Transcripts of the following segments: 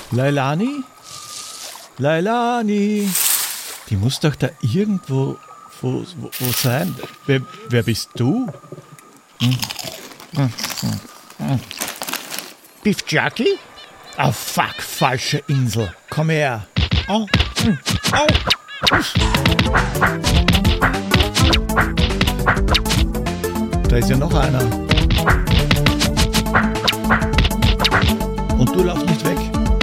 Leilani? Leilani? Die muss doch da irgendwo wo sein. Wer bist du? Beef Jerky? Oh fuck, falsche Insel. Komm her. Oh. Oh. Da ist ja noch einer. Und du laufst nicht weg.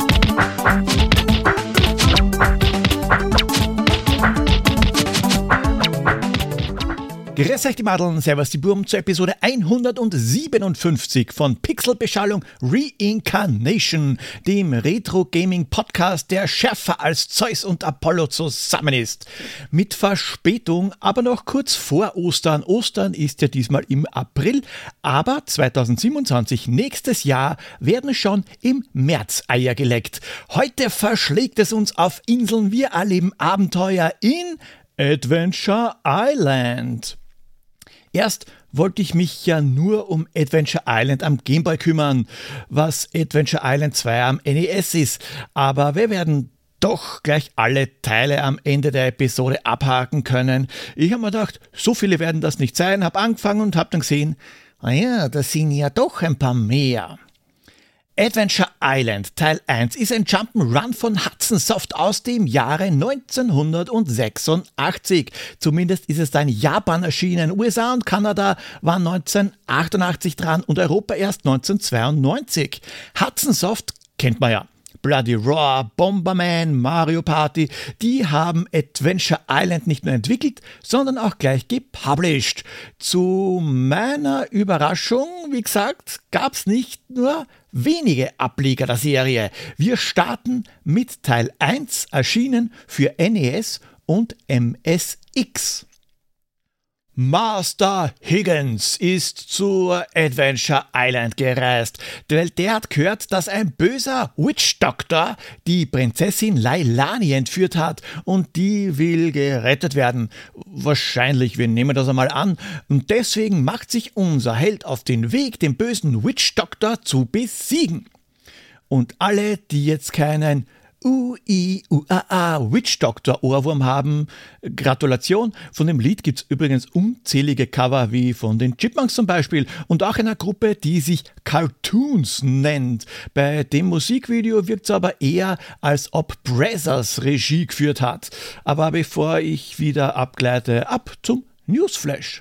Grüß euch die Madeln, servus die Burm zur Episode 157 von Pixelbeschallung Reincarnation, dem Retro-Gaming-Podcast, der schärfer als Zeus und Apollo zusammen ist. Mit Verspätung, aber noch kurz vor Ostern. Ostern ist ja diesmal im April, aber 2027, nächstes Jahr, werden schon im März Eier geleckt. Heute verschlägt es uns auf Inseln, wir erleben Abenteuer in Adventure Island. Erst wollte ich mich ja nur um Adventure Island am Gameboy kümmern, was Adventure Island 2 am NES ist, aber wir werden doch gleich alle Teile am Ende der Episode abhaken können. Ich habe mir gedacht, so viele werden das nicht sein, habe angefangen und habe dann gesehen, das sind ja doch ein paar mehr. Adventure Island Teil 1 ist ein Jump'n'Run von Hudson Soft aus dem Jahre 1986. Zumindest ist es da in Japan erschienen. USA und Kanada waren 1988 dran und Europa erst 1992. Hudson Soft kennt man ja. Bloody Roar, Bomberman, Mario Party, die haben Adventure Island nicht nur entwickelt, sondern auch gleich gepublished. Zu meiner Überraschung, wie gesagt, gab es nicht nur wenige Ableger der Serie. Wir starten mit Teil 1, erschienen für NES und MSX. Master Higgins ist zur Adventure Island gereist, weil der hat gehört, dass ein böser Witch Doctor die Prinzessin Leilani entführt hat und die will gerettet werden. Wahrscheinlich, wir nehmen das einmal an, und deswegen macht sich unser Held auf den Weg, den bösen Witch Doctor zu besiegen. Und alle, die jetzt keinen Witch Doctor Ohrwurm haben, Gratulation. Von dem Lied gibt es übrigens unzählige Cover, wie von den Chipmunks zum Beispiel, und auch einer Gruppe, die sich Cartoons nennt. Bei dem Musikvideo wirkt es aber eher, als ob Brazzers Regie geführt hat. Aber bevor ich wieder abgleite, ab zum Newsflash.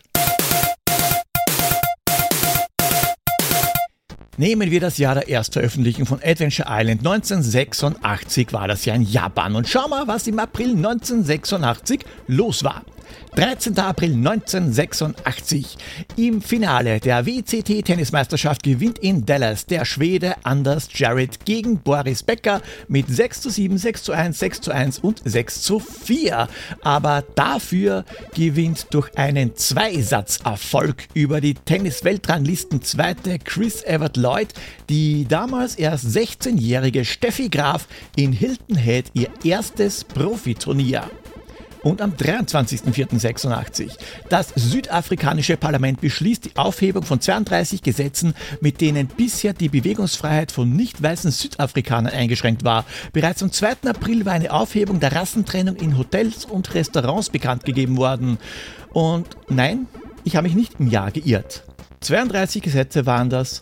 Nehmen wir das Jahr der Erstveröffentlichung von Adventure Island. 1986 war das Jahr in Japan. Und schau mal, was im April 1986 los war. 13. April 1986. Im Finale der WCT-Tennismeisterschaft gewinnt in Dallas der Schwede Anders Jarrett gegen Boris Becker mit 6:7, 6:1, 6:1 und 6:4. Aber dafür gewinnt durch einen Zweisatzerfolg über die Tennis-Weltranglisten-Zweite Chris Evert Lloyd die damals erst 16-jährige Steffi Graf in Hilton Head ihr erstes Profiturnier. Und am 23.04.86. Das südafrikanische Parlament beschließt die Aufhebung von 32 Gesetzen, mit denen bisher die Bewegungsfreiheit von nicht weißen Südafrikanern eingeschränkt war. Bereits am 2. April war eine Aufhebung der Rassentrennung in Hotels und Restaurants bekannt gegeben worden. Und nein, ich habe mich nicht im Jahr geirrt. 32 Gesetze waren das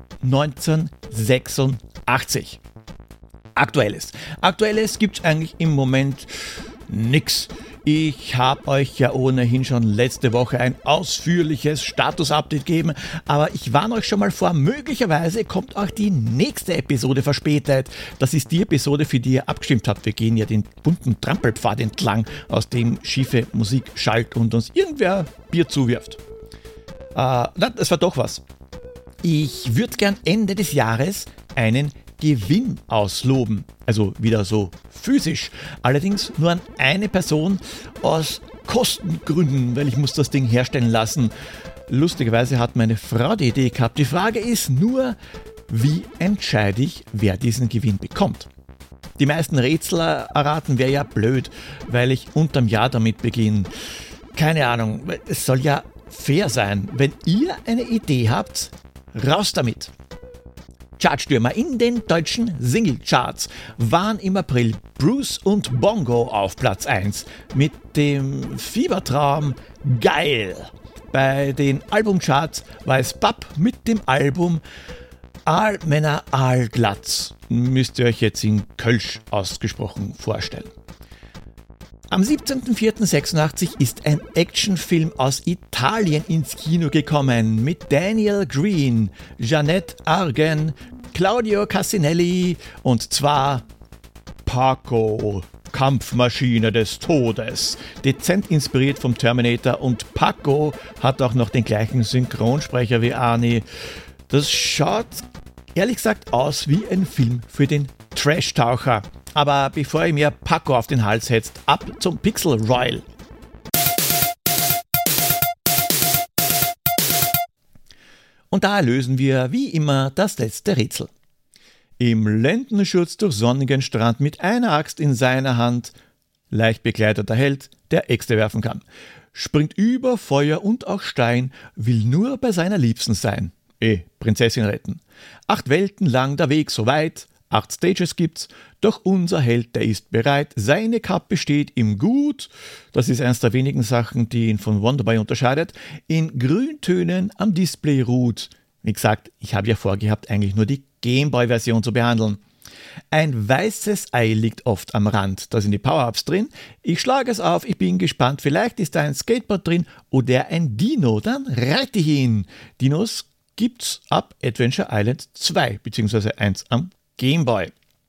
1986. Aktuelles gibt es eigentlich im Moment nix. Ich habe euch ja ohnehin schon letzte Woche ein ausführliches Status-Update gegeben, aber ich warne euch schon mal vor, möglicherweise kommt auch die nächste Episode verspätet. Das ist die Episode, für die ihr abgestimmt habt. Wir gehen ja den bunten Trampelpfad entlang, aus dem schiefe Musik schallt und uns irgendwer Bier zuwirft. Das war doch was. Ich würde gern Ende des Jahres einen Gewinn ausloben, also wieder so physisch, allerdings nur an eine Person aus Kostengründen, weil ich muss das Ding herstellen lassen. Lustigerweise hat meine Frau die Idee gehabt. Die Frage ist nur, wie entscheide ich, wer diesen Gewinn bekommt? Die meisten Rätsel erraten wäre ja blöd, weil ich unterm Jahr damit beginne. Keine Ahnung, es soll ja fair sein. Wenn ihr eine Idee habt, raus damit! Chartstürmer in den deutschen Singlecharts waren im April Bruce und Bongo auf Platz 1 mit dem Fiebertraum Geil. Bei den Albumcharts war es Bab mit dem Album Aalmänner Aalglatz. Müsst ihr euch jetzt in Kölsch ausgesprochen vorstellen. Am 17.04.86 ist ein Actionfilm aus Italien ins Kino gekommen mit Daniel Green, Jeanette Argan, Claudio Cassinelli und zwar Paco, Kampfmaschine des Todes. Dezent inspiriert vom Terminator und Paco hat auch noch den gleichen Synchronsprecher wie Arnie. Das schaut ehrlich gesagt aus wie ein Film für den Trash-Taucher. Aber bevor ihr mir Paco auf den Hals hetzt, ab zum Pixel Royal. Und da lösen wir wie immer das letzte Rätsel. Im Lendenschutz durch sonnigen Strand mit einer Axt in seiner Hand, leicht bekleideter Held, der Äxte werfen kann. Springt über Feuer und auch Stein, will nur bei seiner Liebsten sein. Prinzessin retten. 8 Welten lang der Weg so weit, 8 Stages gibt's, doch unser Held, der ist bereit, seine Kappe steht ihm gut, das ist eines der wenigen Sachen, die ihn von Wonderboy unterscheidet, in Grüntönen am Display ruht. Wie gesagt, ich habe ja vorgehabt, eigentlich nur die Gameboy-Version zu behandeln. Ein weißes Ei liegt oft am Rand, da sind die Power-Ups drin. Ich schlage es auf, ich bin gespannt, vielleicht ist da ein Skateboard drin oder ein Dino, dann reite ich ihn. Dinos gibt's ab Adventure Island 2 bzw. 1 am Gameboy.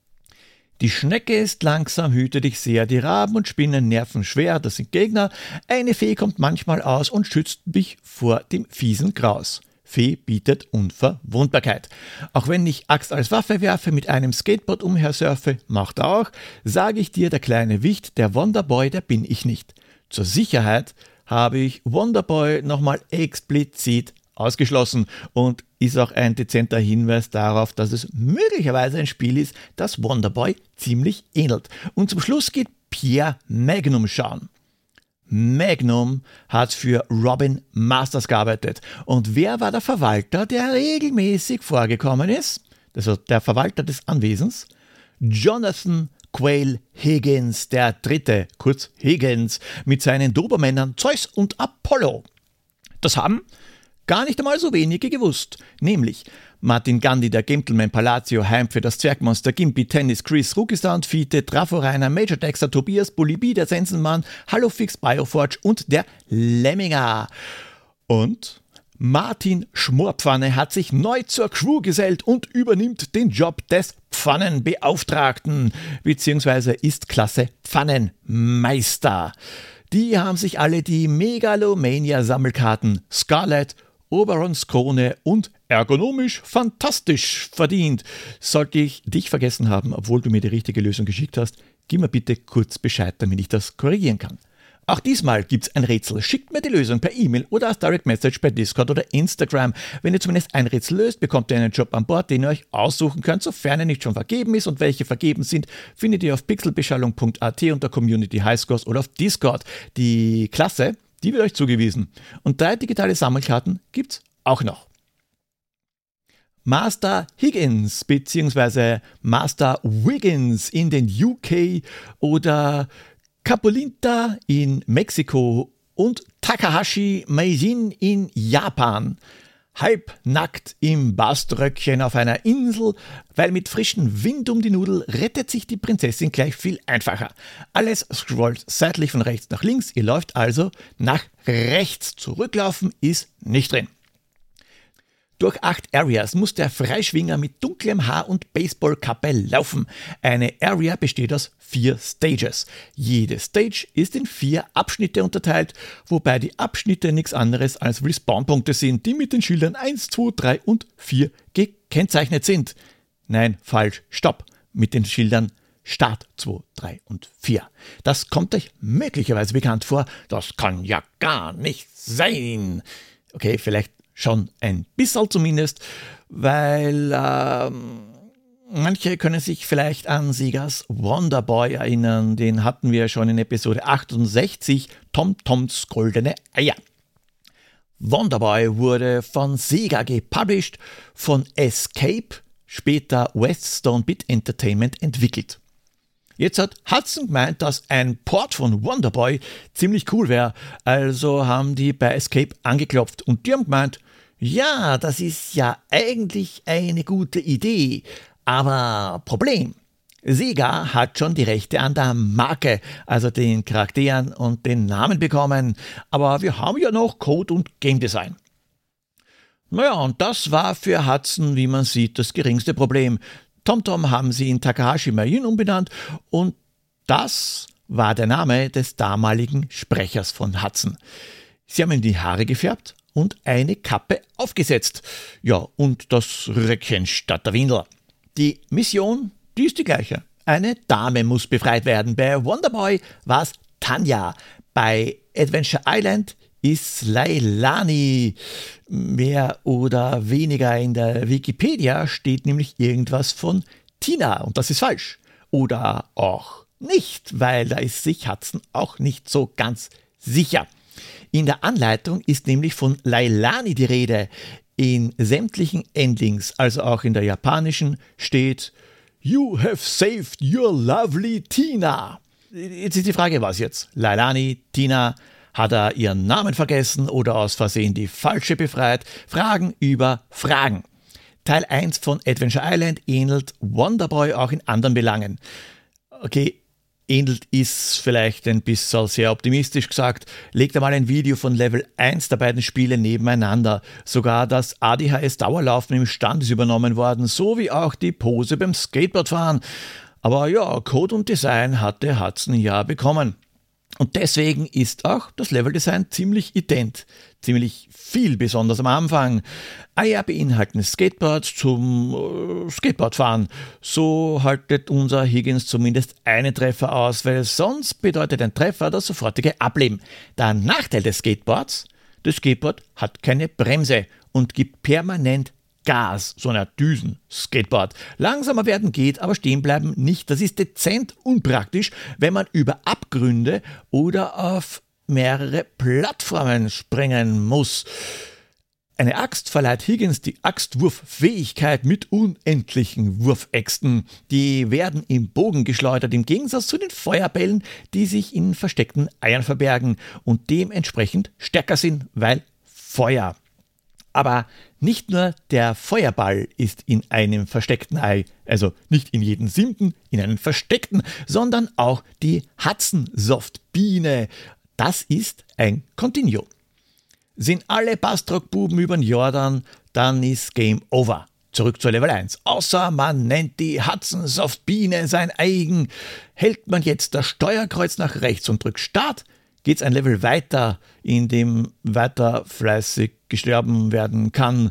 Die Schnecke ist langsam, hüte dich sehr, die Raben und Spinnen nerven schwer, das sind Gegner. Eine Fee kommt manchmal aus und schützt mich vor dem fiesen Graus. Fee bietet Unverwundbarkeit. Auch wenn ich Axt als Waffe werfe, mit einem Skateboard umhersurfe, macht auch, sage ich dir, der kleine Wicht, der Wonderboy, der bin ich nicht. Zur Sicherheit habe ich Wonderboy nochmal explizit ausgeschlossen und ist auch ein dezenter Hinweis darauf, dass es möglicherweise ein Spiel ist, das Wonderboy ziemlich ähnelt. Und zum Schluss geht Pierre Magnum schauen. Magnum hat für Robin Masters gearbeitet. Und wer war der Verwalter, der regelmäßig vorgekommen ist? Also der Verwalter des Anwesens? Jonathan Quayle Higgins, der Dritte, kurz Higgins, mit seinen Dobermännern Zeus und Apollo. Das haben gar nicht einmal so wenige gewusst, nämlich Martin Gandhi, der Gentleman, Palazzo, Heimfe, das Zwergmonster, Gimpy, Tennis, Chris, Rukistar und Fiete, Trafo Rainer, Major Dexter, Tobias, Bulibi, der Sensenmann, Hallofix, Bioforge und der Lemminger. Und Martin Schmorpfanne hat sich neu zur Crew gesellt und übernimmt den Job des Pfannenbeauftragten, beziehungsweise ist Klasse Pfannenmeister. Die haben sich alle die Megalomania-Sammelkarten Scarlet, Oberons Krone und ergonomisch fantastisch verdient. Sollte ich dich vergessen haben, obwohl du mir die richtige Lösung geschickt hast, gib mir bitte kurz Bescheid, damit ich das korrigieren kann. Auch diesmal gibt's ein Rätsel. Schickt mir die Lösung per E-Mail oder als Direct Message bei Discord oder Instagram. Wenn ihr zumindest ein Rätsel löst, bekommt ihr einen Job an Bord, den ihr euch aussuchen könnt, sofern er nicht schon vergeben ist. Und welche vergeben sind, findet ihr auf pixelbeschallung.at unter Community Highscores oder auf Discord. Die Klasse, die wird euch zugewiesen. Und 3 digitale Sammelkarten gibt's auch noch. Master Higgins bzw. Master Wiggins in den UK oder Capolinta in Mexiko und Takahashi Meijin in Japan. Halbnackt im Baströckchen auf einer Insel, weil mit frischem Wind um die Nudel rettet sich die Prinzessin gleich viel einfacher. Alles scrollt seitlich von rechts nach links, ihr läuft also nach rechts. Zurücklaufen ist nicht drin. Durch 8 Areas muss der Freischwinger mit dunklem Haar und Baseballkappe laufen. Eine Area besteht aus 4 Stages. Jede Stage ist in 4 Abschnitte unterteilt, wobei die Abschnitte nichts anderes als Respawn-Punkte sind, die mit den Schildern 1, 2, 3 und 4 gekennzeichnet sind. Nein, falsch, stopp, mit den Schildern Start 2, 3 und 4. Das kommt euch möglicherweise bekannt vor, das kann ja gar nicht sein. Okay, vielleicht schon ein bisschen zumindest, weil manche können sich vielleicht an Segas Wonderboy erinnern. Den hatten wir schon in Episode 68, Tom-Toms goldene Eier. Wonderboy wurde von Sega gepublished, von Escape, später Weststone Bit Entertainment, entwickelt. Jetzt hat Hudson gemeint, dass ein Port von Wonderboy ziemlich cool wäre, also haben die bei Escape angeklopft und die haben gemeint, ja, das ist ja eigentlich eine gute Idee, aber Problem. Sega hat schon die Rechte an der Marke, also den Charakteren und den Namen bekommen, aber wir haben ja noch Code und Game Design. Naja, und das war für Hudson, wie man sieht, das geringste Problem. TomTom haben sie in Takahashi Marine umbenannt und das war der Name des damaligen Sprechers von Hudson. Sie haben ihm die Haare gefärbt und eine Kappe aufgesetzt. Ja, und das Röckchen statt der Windel. Die Mission, die ist die gleiche. Eine Dame muss befreit werden. Bei Wonderboy war es Tanja. Bei Adventure Island ist Leilani. Mehr oder weniger in der Wikipedia steht nämlich irgendwas von Tina und das ist falsch. Oder auch nicht, weil da ist sich Hudson auch nicht so ganz sicher. In der Anleitung ist nämlich von Leilani die Rede. In sämtlichen Endings, also auch in der japanischen, steht You have saved your lovely Tina. Jetzt ist die Frage, was jetzt? Leilani, Tina, hat er ihren Namen vergessen oder aus Versehen die falsche befreit? Fragen über Fragen. Teil 1 von Adventure Island ähnelt Wonderboy auch in anderen Belangen. Okay, ähnelt ist vielleicht ein bisschen sehr optimistisch gesagt. Legt einmal ein Video von Level 1 der beiden Spiele nebeneinander. Sogar das ADHS-Dauerlaufen im Stand ist übernommen worden, so wie auch die Pose beim Skateboardfahren. Aber ja, Code und Design hatte Hudson ja bekommen. Und deswegen ist auch das Leveldesign ziemlich ident. Ziemlich viel, besonders am Anfang. Eier beinhalten Skateboards zum Skateboardfahren. So haltet unser Higgins zumindest einen Treffer aus, weil sonst bedeutet ein Treffer das sofortige Ableben. Der Nachteil des Skateboards: das Skateboard hat keine Bremse und gibt permanent Gas, so ein Düsen-Skateboard. Langsamer werden geht, aber stehen bleiben nicht. Das ist dezent unpraktisch, wenn man über Abgründe oder auf mehrere Plattformen springen muss. Eine Axt verleiht Higgins die Axtwurffähigkeit mit unendlichen Wurfäxten. Die werden im Bogen geschleudert, im Gegensatz zu den Feuerbällen, die sich in versteckten Eiern verbergen und dementsprechend stärker sind, weil Feuer. Aber nicht nur der Feuerball ist in einem versteckten Ei, also nicht in jedem 7. in einem versteckten, sondern auch die Hudson-Soft-Biene. Das ist ein Continuum. Sind alle Bastrock-Buben über den Jordan, dann ist Game Over. Zurück zur Level 1. Außer man nennt die Hudson-Soft-Biene sein eigen. Hält man jetzt das Steuerkreuz nach rechts und drückt Start, geht's ein Level weiter, in dem weiter fleißig gestorben werden kann.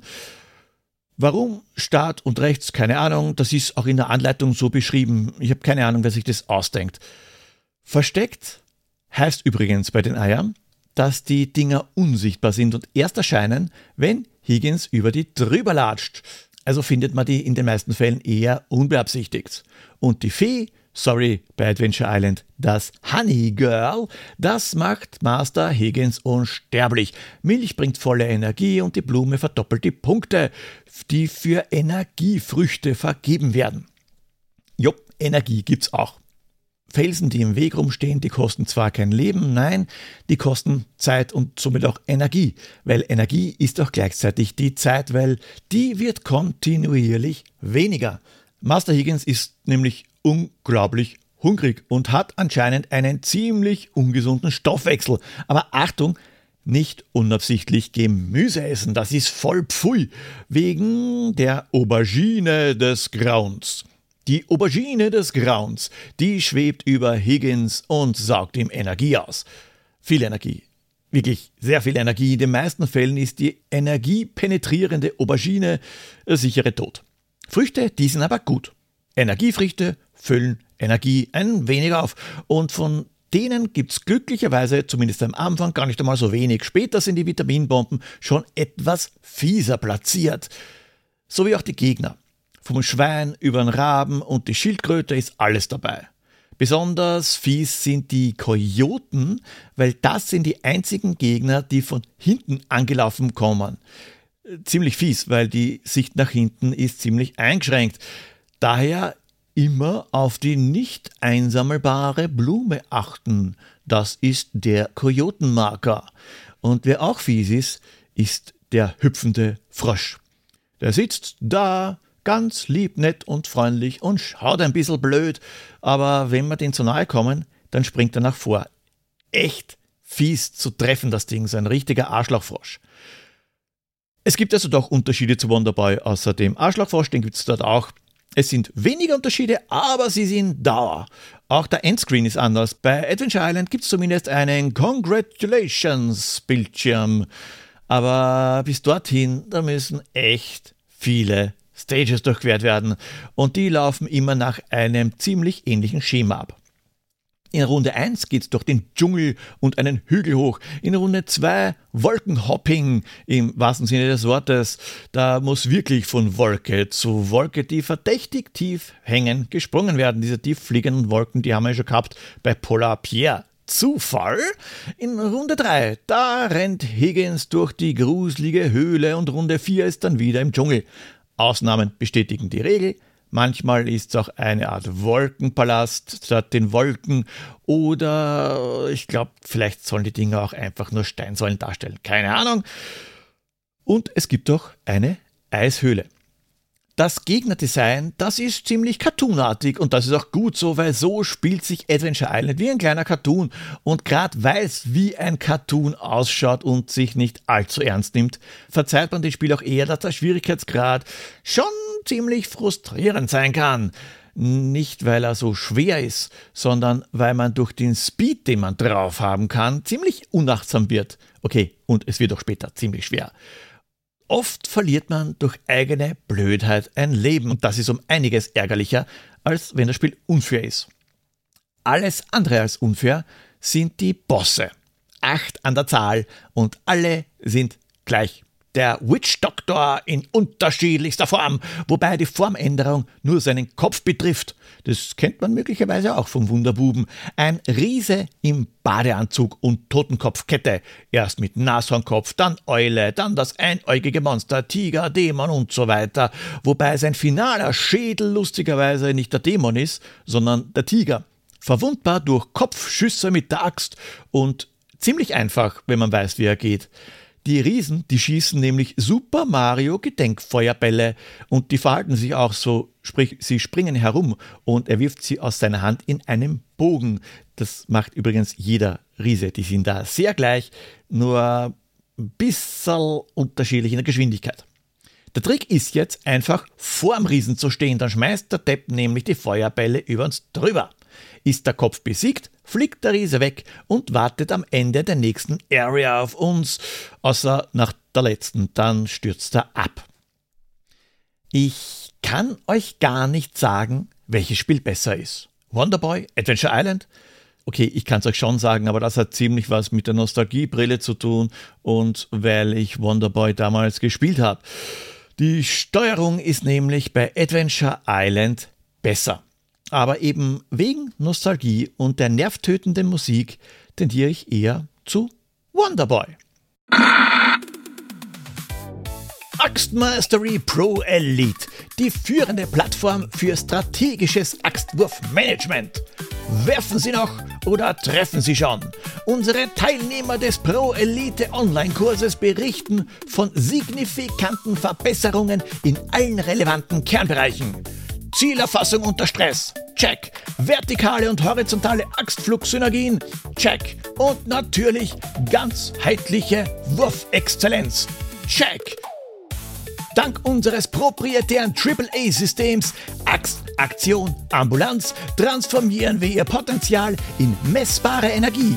Warum Start und rechts? Keine Ahnung. Das ist auch in der Anleitung so beschrieben. Ich habe keine Ahnung, wer sich das ausdenkt. Versteckt heißt übrigens bei den Eiern, dass die Dinger unsichtbar sind und erst erscheinen, wenn Higgins über die drüber latscht. Also findet man die in den meisten Fällen eher unbeabsichtigt. Und die Fee, bei Adventure Island, das Honey Girl, das macht Master Higgins unsterblich. Milch bringt volle Energie und die Blume verdoppelt die Punkte, die für Energiefrüchte vergeben werden. Jupp, Energie gibt's auch. Felsen, die im Weg rumstehen, die kosten zwar kein Leben, nein, die kosten Zeit und somit auch Energie, weil Energie ist auch gleichzeitig die Zeit, weil die wird kontinuierlich weniger. Master Higgins ist nämlich unglaublich hungrig und hat anscheinend einen ziemlich ungesunden Stoffwechsel. Aber Achtung, nicht unabsichtlich Gemüse essen, das ist voll Pfui, wegen der Aubergine des Grauens. Die Aubergine des Grauens, die schwebt über Higgins und saugt ihm Energie aus. Viel Energie. Wirklich sehr viel Energie. In den meisten Fällen ist die energiepenetrierende Aubergine sichere Tod. Früchte, die sind aber gut. Energiefrüchte füllen Energie ein wenig auf. Und von denen gibt es glücklicherweise, zumindest am Anfang, gar nicht einmal so wenig. Später sind die Vitaminbomben schon etwas fieser platziert. So wie auch die Gegner. Vom Schwein über den Raben und die Schildkröte ist alles dabei. Besonders fies sind die Kojoten, weil das sind die einzigen Gegner, die von hinten angelaufen kommen. ziemlich fies, weil die Sicht nach hinten ist ziemlich eingeschränkt. Daher immer auf die nicht einsammelbare Blume achten. Das ist der Kojotenmarker. Und wer auch fies ist der hüpfende Frosch. Der sitzt da, ganz lieb, nett und freundlich und schaut ein bisschen blöd, aber wenn wir den zu nahe kommen, dann springt er nach vor. Echt fies zu treffen, das Ding, so ein richtiger Arschlochfrosch. Es gibt also doch Unterschiede zu Wonderboy, außer dem Arschlochfrosch, den gibt es dort auch. Es sind weniger Unterschiede, aber sie sind da. Auch der Endscreen ist anders. Bei Adventure Island gibt es zumindest einen Congratulations-Bildschirm. Aber bis dorthin, da müssen echt viele Stages durchquert werden. Und die laufen immer nach einem ziemlich ähnlichen Schema ab. In Runde 1 geht's durch den Dschungel und einen Hügel hoch. In Runde 2 Wolkenhopping im wahrsten Sinne des Wortes. Da muss wirklich von Wolke zu Wolke, die verdächtig tief hängen, gesprungen werden. Diese tief fliegenden Wolken, die haben wir ja schon gehabt bei Polar Pierre. Zufall? In Runde 3, da rennt Higgins durch die gruselige Höhle und Runde 4 ist dann wieder im Dschungel. Ausnahmen bestätigen die Regel. Manchmal ist es auch eine Art Wolkenpalast statt den Wolken oder ich glaube, vielleicht sollen die Dinger auch einfach nur Steinsäulen darstellen. Keine Ahnung. Und es gibt auch eine Eishöhle. Das Gegnerdesign, das ist ziemlich cartoonartig und das ist auch gut so, weil so spielt sich Adventure Island wie ein kleiner Cartoon und gerade weil es wie ein Cartoon ausschaut und sich nicht allzu ernst nimmt, verzeiht man dem Spiel auch eher, dass der Schwierigkeitsgrad schon ziemlich frustrierend sein kann. Nicht, weil er so schwer ist, sondern weil man durch den Speed, den man drauf haben kann, ziemlich unachtsam wird. Okay, und es wird auch später ziemlich schwer. Oft verliert man durch eigene Blödheit ein Leben und das ist um einiges ärgerlicher, als wenn das Spiel unfair ist. Alles andere als unfair sind die Bosse. 8 an der Zahl und alle sind gleich. Der Witch Doctor in unterschiedlichster Form, wobei die Formänderung nur seinen Kopf betrifft. Das kennt man möglicherweise auch vom Wunderbuben. Ein Riese im Badeanzug und Totenkopfkette. Erst mit Nashornkopf, dann Eule, dann das einäugige Monster, Tiger, Dämon und so weiter. Wobei sein finaler Schädel lustigerweise nicht der Dämon ist, sondern der Tiger. Verwundbar durch Kopfschüsse mit der Axt und ziemlich einfach, wenn man weiß, wie er geht. Die Riesen, die schießen nämlich Super Mario Gedenkfeuerbälle und die verhalten sich auch so, sprich, sie springen herum und er wirft sie aus seiner Hand in einem Bogen. Das macht übrigens jeder Riese, die sind da sehr gleich, nur ein bisschen unterschiedlich in der Geschwindigkeit. Der Trick ist jetzt einfach vorm Riesen zu stehen, dann schmeißt der Depp nämlich die Feuerbälle über uns drüber. Ist der Kopf besiegt, fliegt der Riese weg und wartet am Ende der nächsten Area auf uns, außer nach der letzten, dann stürzt er ab. Ich kann euch gar nicht sagen, welches Spiel besser ist. Wonderboy, Adventure Island? Okay, ich kann es euch schon sagen, aber das hat ziemlich was mit der Nostalgiebrille zu tun und weil ich Wonderboy damals gespielt habe. Die Steuerung ist nämlich bei Adventure Island besser. Aber eben wegen Nostalgie und der nervtötenden Musik tendiere ich eher zu Wonderboy. Axe Mastery Pro Elite, die führende Plattform für strategisches Axtwurfmanagement. Werfen Sie noch oder treffen Sie schon? Unsere Teilnehmer des Pro Elite Online-Kurses berichten von signifikanten Verbesserungen in allen relevanten Kernbereichen. Zielerfassung unter Stress, check. Vertikale und horizontale Axtflugsynergien, check. Und natürlich ganzheitliche Wurfexzellenz, check. Dank unseres proprietären AAA-Systems Axt, Aktion, Ambulanz transformieren wir Ihr Potenzial in messbare Energie.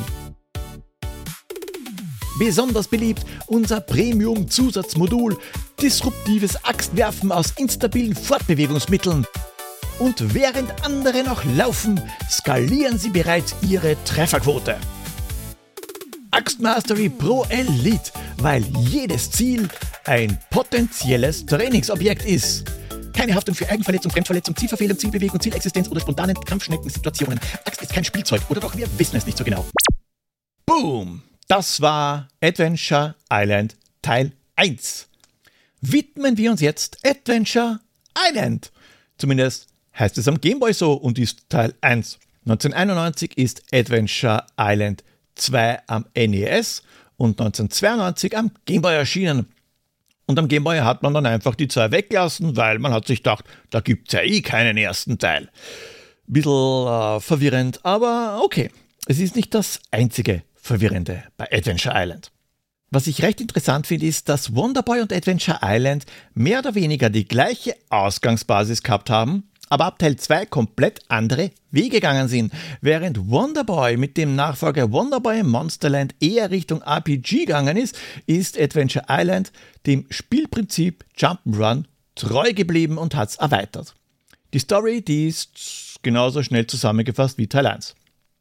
Besonders beliebt unser Premium-Zusatzmodul disruptives Axtwerfen aus instabilen Fortbewegungsmitteln. Und während andere noch laufen, skalieren sie bereits ihre Trefferquote. Axe Mastery Pro Elite, weil jedes Ziel ein potenzielles Trainingsobjekt ist. Keine Haftung für Eigenverletzung, Fremdverletzung, Zielverfehlung, Zielbewegung, Zielexistenz oder spontanen Kampfschnecken-Situationen. Axt ist kein Spielzeug oder doch, wir wissen es nicht so genau. Boom! Das war Adventure Island Teil 1. widmen wir uns jetzt Adventure Island. Zumindest heißt es am Gameboy so und ist Teil 1. 1991 ist Adventure Island 2 am NES und 1992 am Gameboy erschienen. Und am Gameboy hat man dann einfach die 2 weggelassen, weil man hat sich gedacht, da gibt es ja eh keinen ersten Teil. Bisschen verwirrend, aber okay. Es ist nicht das einzige Verwirrende bei Adventure Island. Was ich recht interessant finde, ist, dass Wonder Boy und Adventure Island mehr oder weniger die gleiche Ausgangsbasis gehabt haben, aber ab Teil 2 komplett andere Wege gegangen sind. Während Wonder Boy mit dem Nachfolger Wonder Boy Monsterland eher Richtung RPG gegangen ist, ist Adventure Island dem Spielprinzip Jump'n'Run treu geblieben und hat es erweitert. Die Story, die ist genauso schnell zusammengefasst wie Teil 1.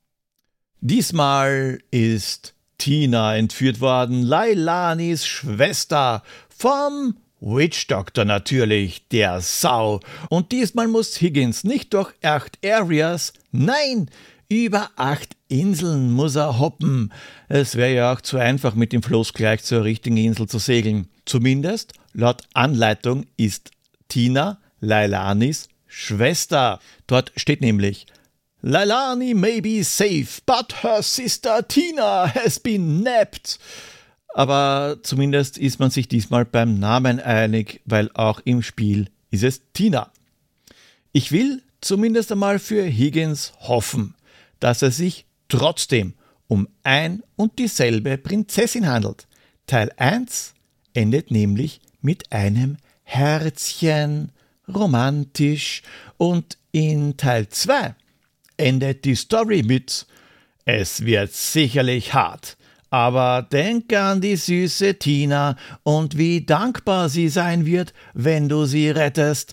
Diesmal ist Tina entführt worden, Leilanis Schwester, vom Witch Doctor natürlich, der Sau. Und diesmal muss Higgins nicht durch 8 Areas, nein, über 8 Inseln muss er hoppen. Es wäre ja auch zu einfach, mit dem Floß gleich zur richtigen Insel zu segeln. Zumindest laut Anleitung ist Tina Leilanis Schwester. Dort steht nämlich: Leilani may be safe, but her sister Tina has been nabbed. Aber zumindest ist man sich diesmal beim Namen einig, weil auch im Spiel ist es Tina. Ich will zumindest einmal für Higgins hoffen, dass es sich trotzdem um ein und dieselbe Prinzessin handelt. Teil 1 endet nämlich mit einem Herzchen, romantisch, und in Teil 2 endet die Story mit: Es wird sicherlich hart, aber denke an die süße Tina und wie dankbar sie sein wird, wenn du sie rettest.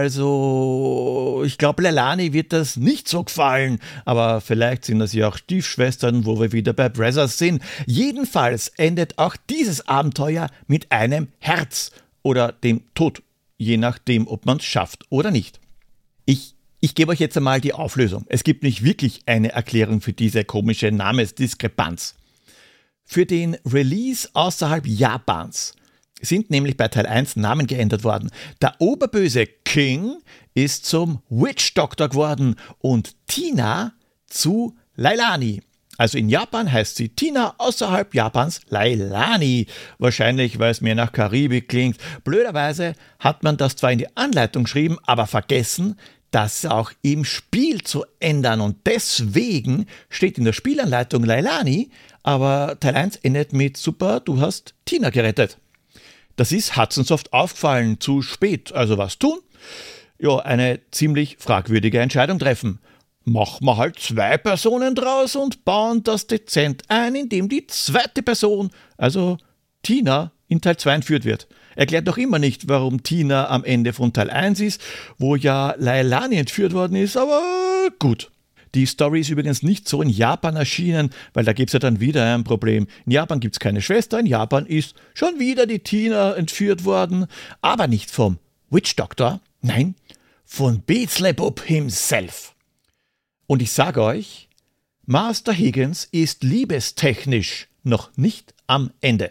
Also, ich glaube, Leilani wird das nicht so gefallen, aber vielleicht sind das ja auch Stiefschwestern, wo wir wieder bei Brothers sind. Jedenfalls endet auch dieses Abenteuer mit einem Herz oder dem Tod, je nachdem, ob man es schafft oder nicht. Ich gebe euch jetzt einmal die Auflösung. Es gibt nicht wirklich eine Erklärung für diese komische Namensdiskrepanz. Für den Release außerhalb Japans sind nämlich bei Teil 1 Namen geändert worden. Der oberböse King ist zum Witch Doctor geworden und Tina zu Leilani. Also in Japan heißt sie Tina, außerhalb Japans Leilani. Wahrscheinlich, weil es mehr nach Karibik klingt. Blöderweise hat man das zwar in die Anleitung geschrieben, aber vergessen, das auch im Spiel zu ändern. Und deswegen steht in der Spielanleitung Leilani, aber Teil 1 endet mit: Super, du hast Tina gerettet. Das ist Hudson Soft aufgefallen, zu spät. Also was tun? Ja, eine ziemlich fragwürdige Entscheidung treffen. Machen wir halt 2 Personen draus und bauen das dezent ein, indem die zweite Person, also Tina, in Teil 2 entführt wird. Erklärt noch immer nicht, warum Tina am Ende von Teil 1 ist, wo ja Leilani entführt worden ist, aber gut. Die Story ist übrigens nicht so in Japan erschienen, weil da gibt es ja dann wieder ein Problem. In Japan gibt es keine Schwester, in Japan ist schon wieder die Tina entführt worden, aber nicht vom Witch Doctor, nein, von Beelzebub himself. Und ich sage euch, Master Higgins ist liebestechnisch noch nicht am Ende.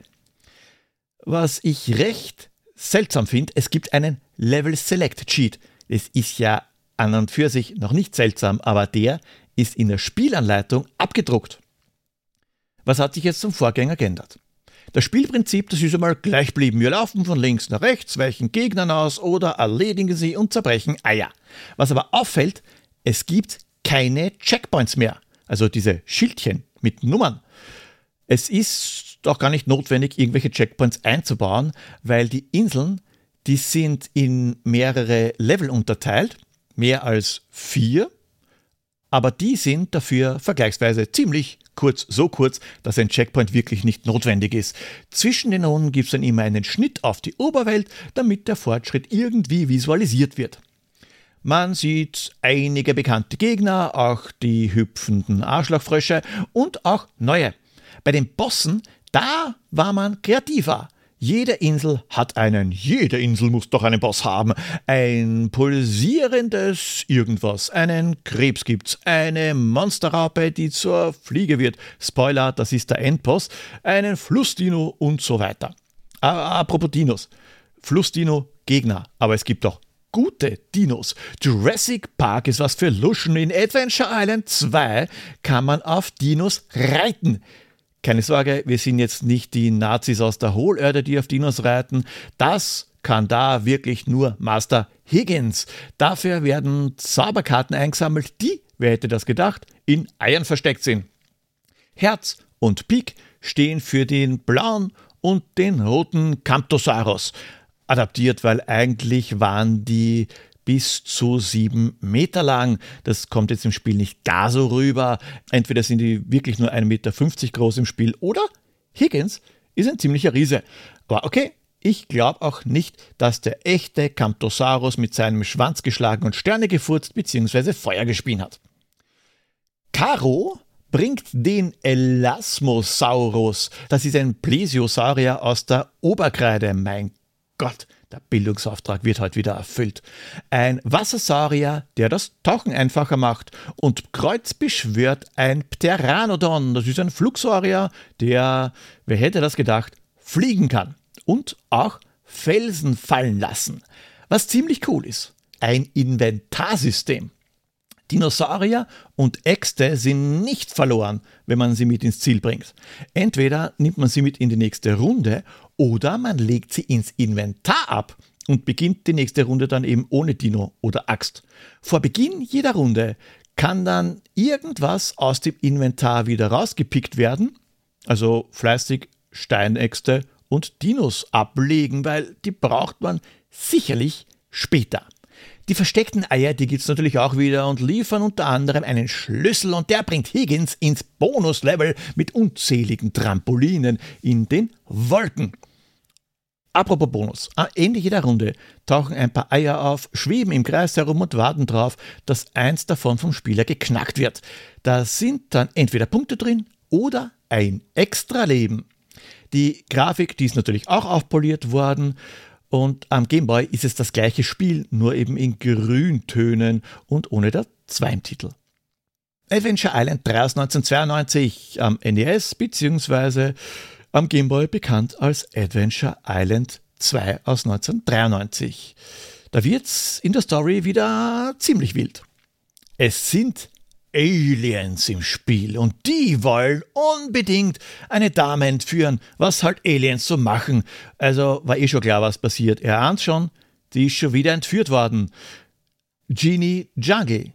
Was ich recht seltsam finde, es gibt einen Level Select Cheat. Das ist ja an und für sich noch nicht seltsam, aber der ist in der Spielanleitung abgedruckt. Was hat sich jetzt zum Vorgänger geändert? Das Spielprinzip, das ist einmal gleich geblieben. Wir laufen von links nach rechts, weichen Gegnern aus oder erledigen sie und zerbrechen Eier. Was aber auffällt, es gibt keine Checkpoints mehr, also diese Schildchen mit Nummern. Es ist auch gar nicht notwendig, irgendwelche Checkpoints einzubauen, weil die Inseln, die sind in mehrere Level unterteilt, mehr als 4, aber die sind dafür vergleichsweise ziemlich kurz, so kurz, dass ein Checkpoint wirklich nicht notwendig ist. Zwischen den Runden gibt es dann immer einen Schnitt auf die Oberwelt, damit der Fortschritt irgendwie visualisiert wird. Man sieht einige bekannte Gegner, auch die hüpfenden Arschlochfrösche und auch neue. Bei den Bossen, da war man kreativer. Jede Insel muss doch einen Boss haben. Ein pulsierendes Irgendwas, einen Krebs gibt's, eine Monsterraupe, die zur Fliege wird. Spoiler, das ist der Endboss. Einen Flussdino und so weiter. Apropos Dinos. Flussdino, Gegner. Aber es gibt auch gute Dinos. Jurassic Park ist was für Luschen. In Adventure Island 2 kann man auf Dinos reiten. Keine Sorge, wir sind jetzt nicht die Nazis aus der Hohlerde, die auf Dinos reiten. Das kann da wirklich nur Master Higgins. Dafür werden Zauberkarten eingesammelt, die, wer hätte das gedacht, in Eiern versteckt sind. Herz und Pik stehen für den blauen und den roten Camptosaurus. Adaptiert, weil eigentlich waren die bis zu 7 Meter lang. Das kommt jetzt im Spiel nicht gar so rüber. Entweder sind die wirklich nur 1,50 Meter groß im Spiel oder Higgins ist ein ziemlicher Riese. Aber okay, ich glaube auch nicht, dass der echte Camptosaurus mit seinem Schwanz geschlagen und Sterne gefurzt bzw. Feuer gespien hat. Karo bringt den Elasmosaurus. Das ist ein Plesiosaurier aus der Oberkreide. Mein Gott, der Bildungsauftrag wird heute wieder erfüllt. Ein Wassersaurier, der das Tauchen einfacher macht. Und Kreuz beschwört ein Pteranodon. Das ist ein Flugsaurier, der, wer hätte das gedacht, fliegen kann. Und auch Felsen fallen lassen. Was ziemlich cool ist. Ein Inventarsystem. Dinosaurier und Äxte sind nicht verloren, wenn man sie mit ins Ziel bringt. Entweder nimmt man sie mit in die nächste Runde oder man legt sie ins Inventar ab und beginnt die nächste Runde dann eben ohne Dino oder Axt. Vor Beginn jeder Runde kann dann irgendwas aus dem Inventar wieder rausgepickt werden, also fleißig Steinäxte und Dinos ablegen, weil die braucht man sicherlich später. Die versteckten Eier, die gibt's natürlich auch wieder und liefern unter anderem einen Schlüssel und der bringt Higgins ins Bonuslevel mit unzähligen Trampolinen in den Wolken. Apropos Bonus, am Ende jeder Runde tauchen ein paar Eier auf, schweben im Kreis herum und warten darauf, dass eins davon vom Spieler geknackt wird. Da sind dann entweder Punkte drin oder ein Extra-Leben. Die Grafik, die ist natürlich auch aufpoliert worden. Und am Gameboy ist es das gleiche Spiel, nur eben in Grüntönen und ohne der 2 im Titel. Adventure Island 3 aus 1992 am NES bzw. am Gameboy bekannt als Adventure Island 2 aus 1993. Da wird's in der Story wieder ziemlich wild. Es sind Aliens im Spiel und die wollen unbedingt eine Dame entführen, was halt Aliens so machen. Also war schon klar, was passiert. Er ahnt schon, die ist schon wieder entführt worden. Genie Jungle.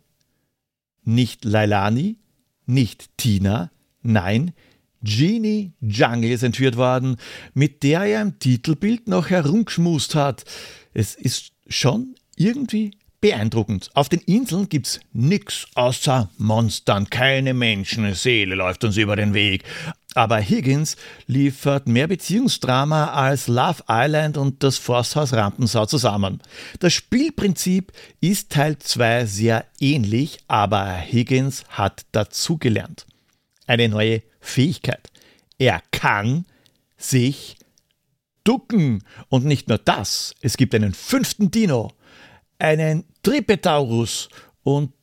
Nicht Lailani, nicht Tina, nein, Genie Jungle ist entführt worden, mit der er im Titelbild noch herumgeschmust hat. Es ist schon irgendwie beeindruckend. Auf den Inseln gibt's nix außer Monstern. Keine Menschenseele läuft uns über den Weg. Aber Higgins liefert mehr Beziehungsdrama als Love Island und das Forsthaus Rampensau zusammen. Das Spielprinzip ist Teil 2 sehr ähnlich, aber Higgins hat dazugelernt. Eine neue Fähigkeit. Er kann sich ducken. Und nicht nur das, es gibt einen 5. Dino. Einen Tripetaurus und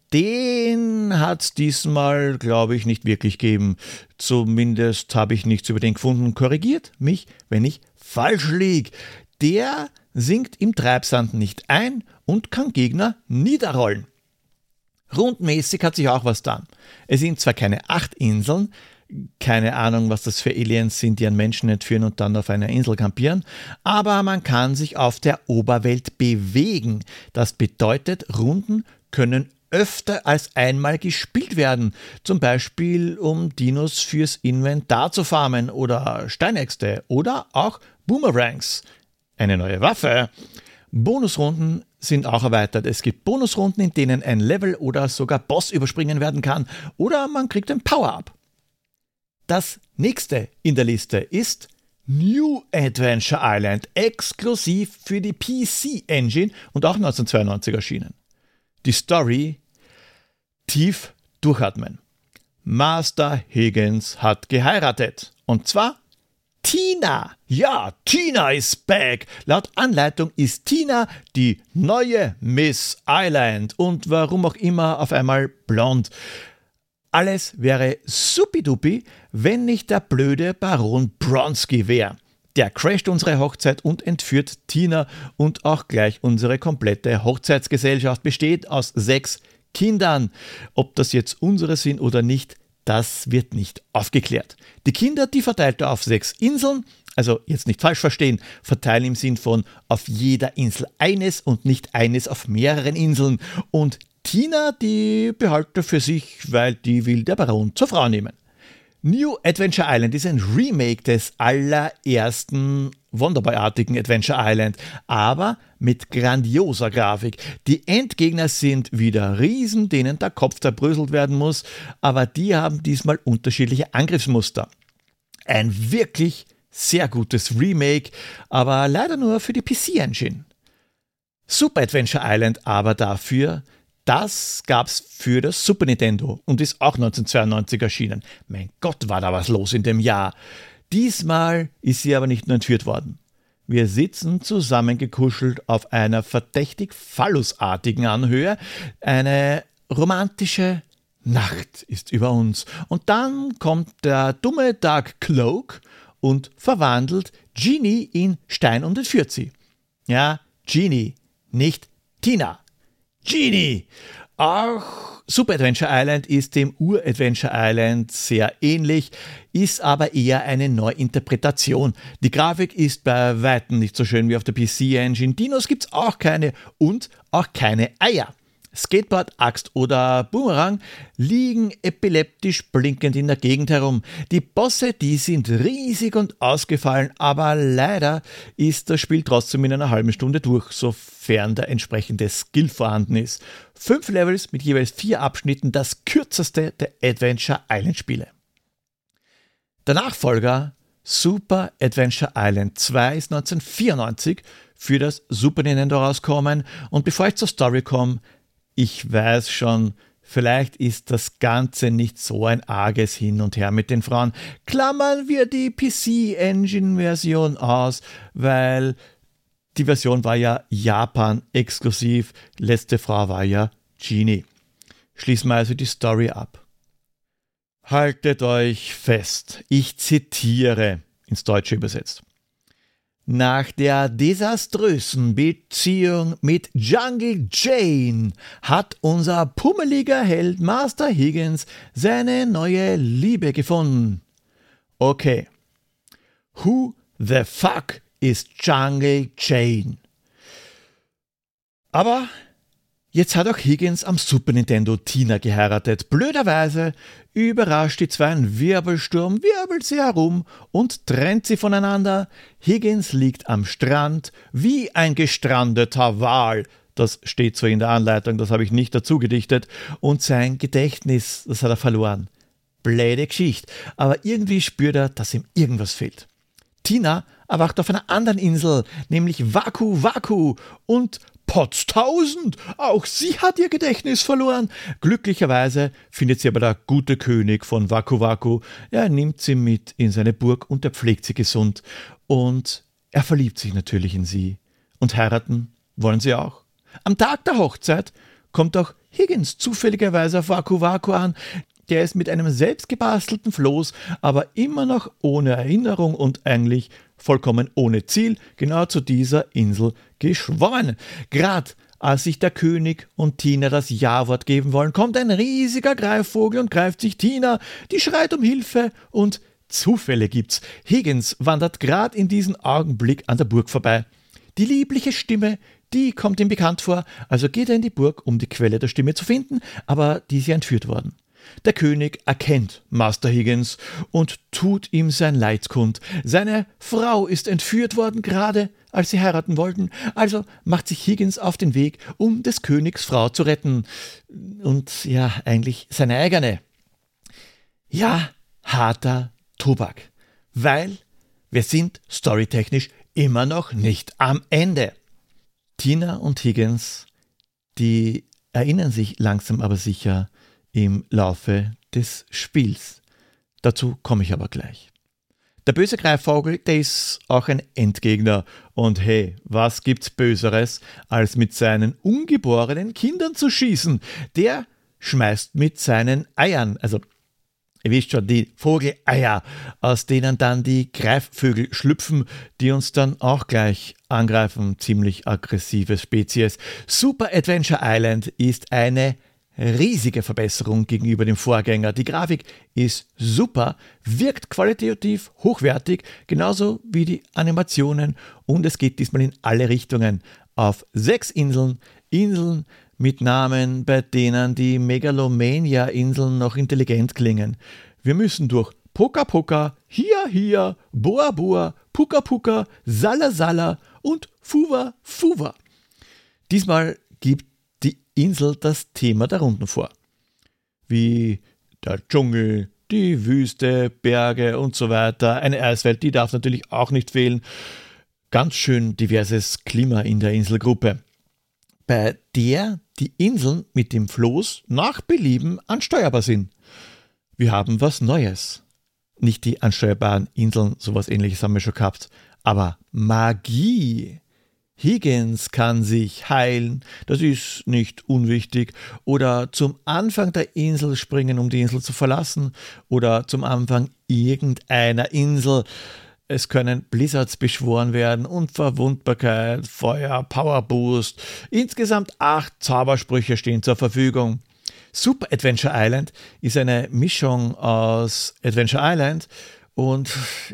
den hat es diesmal, glaube ich, nicht wirklich gegeben. Zumindest habe ich nichts über den gefunden. Korrigiert mich, wenn ich falsch liege. Der sinkt im Treibsand nicht ein und kann Gegner niederrollen. Rundmäßig hat sich auch was getan. Es sind zwar keine 8 Inseln, keine Ahnung, was das für Aliens sind, die einen Menschen entführen und dann auf einer Insel kampieren, aber man kann sich auf der Oberwelt bewegen. Das bedeutet, Runden können öfter als einmal gespielt werden, zum Beispiel um Dinos fürs Inventar zu farmen oder Steinäxte oder auch Boomerangs. Eine neue Waffe. Bonusrunden sind auch erweitert. Es gibt Bonusrunden, in denen ein Level oder sogar Boss überspringen werden kann oder man kriegt ein Power-Up. Das nächste in der Liste ist New Adventure Island, exklusiv für die PC Engine und auch 1992 erschienen. Die Story: tief durchatmen. Master Higgins hat geheiratet. Und zwar Tina. Ja, Tina is back. Laut Anleitung ist Tina die neue Miss Island und warum auch immer auf einmal blond. Alles wäre supidupi, wenn nicht der blöde Baron Bronski wäre. Der crasht unsere Hochzeit und entführt Tina und auch gleich unsere komplette Hochzeitsgesellschaft besteht aus 6 Kindern. Ob das jetzt unsere sind oder nicht, das wird nicht aufgeklärt. Die Kinder, die verteilt er auf 6 Inseln, also jetzt nicht falsch verstehen, verteilen im Sinn von auf jeder Insel eines und nicht eines auf mehreren Inseln. Und Tina, die behält er für sich, weil die will der Baron zur Frau nehmen. New Adventure Island ist ein Remake des allerersten Wonderboy-artigen Adventure Island, aber mit grandioser Grafik. Die Endgegner sind wieder Riesen, denen der Kopf zerbröselt werden muss, aber die haben diesmal unterschiedliche Angriffsmuster. Ein wirklich sehr gutes Remake, aber leider nur für die PC-Engine. Super Adventure Island aber dafür, das gab's für das Super Nintendo und ist auch 1992 erschienen. Mein Gott, war da was los in dem Jahr. Diesmal ist sie aber nicht nur entführt worden. Wir sitzen zusammengekuschelt auf einer verdächtig phallusartigen Anhöhe. Eine romantische Nacht ist über uns. Und dann kommt der dumme Dark Cloak und verwandelt Genie in Stein und entführt sie. Ja, Genie, nicht Tina. Genie! Auch Super Adventure Island ist dem Ur-Adventure Island sehr ähnlich, ist aber eher eine Neuinterpretation. Die Grafik ist bei weitem nicht so schön wie auf der PC-Engine. Dinos gibt's auch keine und auch keine Eier. Skateboard, Axt oder Boomerang liegen epileptisch blinkend in der Gegend herum. Die Bosse, die sind riesig und ausgefallen, aber leider ist das Spiel trotzdem in einer halben Stunde durch, sofern der entsprechende Skill vorhanden ist. 5 Levels mit jeweils 4 Abschnitten, das kürzeste der Adventure Island Spiele. Der Nachfolger Super Adventure Island 2 ist 1994 für das Super Nintendo rausgekommen und bevor ich zur Story komme, ich weiß schon, vielleicht ist das Ganze nicht so ein arges Hin und Her mit den Frauen. Klammern wir die PC-Engine-Version aus, weil die Version war ja Japan-exklusiv. Letzte Frau war ja Genie. Schließen wir also die Story ab. Haltet euch fest, ich zitiere ins Deutsche übersetzt. Nach der desaströsen Beziehung mit Jungle Jane hat unser pummeliger Held Master Higgins seine neue Liebe gefunden. Okay, who the fuck is Jungle Jane? Aber jetzt hat auch Higgins am Super Nintendo Tina geheiratet. Blöderweise überrascht die zwei ein Wirbelsturm, wirbelt sie herum und trennt sie voneinander. Higgins liegt am Strand wie ein gestrandeter Wal. Das steht so in der Anleitung, das habe ich nicht dazu gedichtet. Und sein Gedächtnis, das hat er verloren. Blöde Geschichte, aber irgendwie spürt er, dass ihm irgendwas fehlt. Tina erwacht auf einer anderen Insel, nämlich Waku Waku und Potztausend, auch sie hat ihr Gedächtnis verloren. Glücklicherweise findet sie aber der gute König von Waku Waku. Er nimmt sie mit in seine Burg und er pflegt sie gesund. Und er verliebt sich natürlich in sie. Und heiraten wollen sie auch. Am Tag der Hochzeit kommt auch Higgins zufälligerweise auf Waku Waku an. Der ist mit einem selbstgebastelten Floß, aber immer noch ohne Erinnerung und eigentlich vollkommen ohne Ziel genau zu dieser Insel geschwommen. Gerade als sich der König und Tina das Ja-Wort geben wollen, kommt ein riesiger Greifvogel und greift sich Tina. Die schreit um Hilfe und Zufälle gibt's. Higgins wandert gerade in diesem Augenblick an der Burg vorbei. Die liebliche Stimme, die kommt ihm bekannt vor, also geht er in die Burg, um die Quelle der Stimme zu finden, aber die ist ja entführt worden. Der König erkennt Master Higgins und tut ihm sein Leid kund. Seine Frau ist entführt worden, gerade als sie heiraten wollten. Also macht sich Higgins auf den Weg, um des Königs Frau zu retten. Und ja, eigentlich seine eigene. Ja, harter Tobak. Weil wir sind storytechnisch immer noch nicht am Ende. Tina und Higgins, die erinnern sich langsam aber sicher im Laufe des Spiels. Dazu komme ich aber gleich. Der böse Greifvogel, der ist auch ein Endgegner. Und hey, was gibt's Böseres, als mit seinen ungeborenen Kindern zu schießen? Der schmeißt mit seinen Eiern, also Ihr wisst schon, die Vogeleier, aus denen dann die Greifvögel schlüpfen, die uns dann auch gleich angreifen. Ziemlich aggressive Spezies. Super Adventure Island ist eine riesige Verbesserung gegenüber dem Vorgänger. Die Grafik ist super, wirkt qualitativ hochwertig, genauso wie die Animationen, und es geht diesmal in alle Richtungen. Auf 6 Inseln mit Namen, bei denen die Megalomania-Inseln noch intelligent klingen. Wir müssen durch Poka Poka, Hia, Boa Boa, Puka Puka, Sala Sala und Fuwa Fuwa. Diesmal gibt die Insel das Thema der Runden vor. Wie der Dschungel, die Wüste, Berge und so weiter. Eine Eiswelt, die darf natürlich auch nicht fehlen. Ganz schön diverses Klima in der Inselgruppe, bei der die Inseln mit dem Floß nach Belieben ansteuerbar sind. Wir haben was Neues. Nicht die ansteuerbaren Inseln, sowas Ähnliches haben wir schon gehabt, aber Magie. Higgins kann sich heilen, das ist nicht unwichtig, oder zum Anfang der Insel springen, um die Insel zu verlassen, oder zum Anfang irgendeiner Insel. Es können Blizzards beschworen werden, Unverwundbarkeit, Feuer, Powerboost. Insgesamt 8 Zaubersprüche stehen zur Verfügung. Super Adventure Island ist eine Mischung aus Adventure Island und,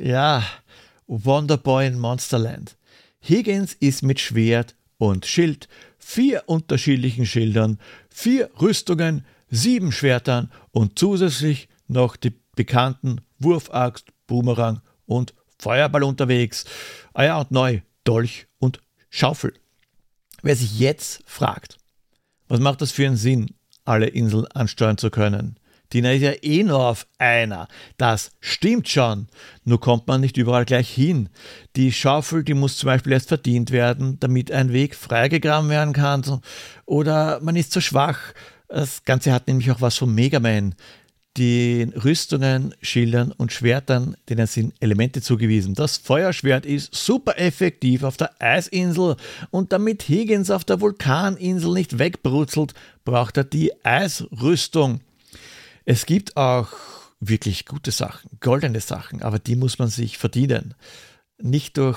Wonderboy in Monsterland. Higgins ist mit Schwert und Schild, 4 unterschiedlichen Schildern, 4 Rüstungen, 7 Schwertern und zusätzlich noch die bekannten Wurfaxt, Boomerang und Feuerball unterwegs. Und neu, Dolch und Schaufel. Wer sich jetzt fragt, was macht das für einen Sinn, alle Inseln ansteuern zu können? Tina ist ja nur auf einer. Das stimmt schon. Nur kommt man nicht überall gleich hin. Die Schaufel, die muss zum Beispiel erst verdient werden, damit ein Weg freigegraben werden kann. Oder man ist zu schwach. Das Ganze hat nämlich auch was von Mega Man. Den Rüstungen, Schildern und Schwertern, denen sind Elemente zugewiesen. Das Feuerschwert ist super effektiv auf der Eisinsel, und damit Higgins auf der Vulkaninsel nicht wegbrutzelt, braucht er die Eisrüstung. Es gibt auch wirklich gute Sachen, goldene Sachen, aber die muss man sich verdienen. Nicht durch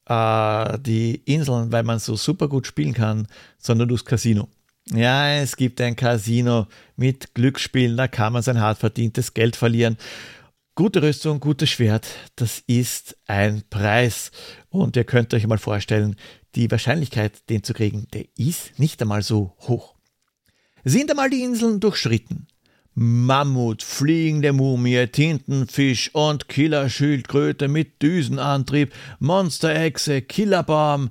die Inseln, weil man so super gut spielen kann, sondern durchs Casino. Ja, es gibt ein Casino mit Glücksspielen, da kann man sein hart verdientes Geld verlieren. Gute Rüstung, gutes Schwert, das ist ein Preis. Und ihr könnt euch mal vorstellen, die Wahrscheinlichkeit, den zu kriegen, der ist nicht einmal so hoch. Sind einmal die Inseln durchschritten. Mammut, fliegende Mumie, Tintenfisch und Killerschildkröte mit Düsenantrieb, Monsterechse, Killerbaum,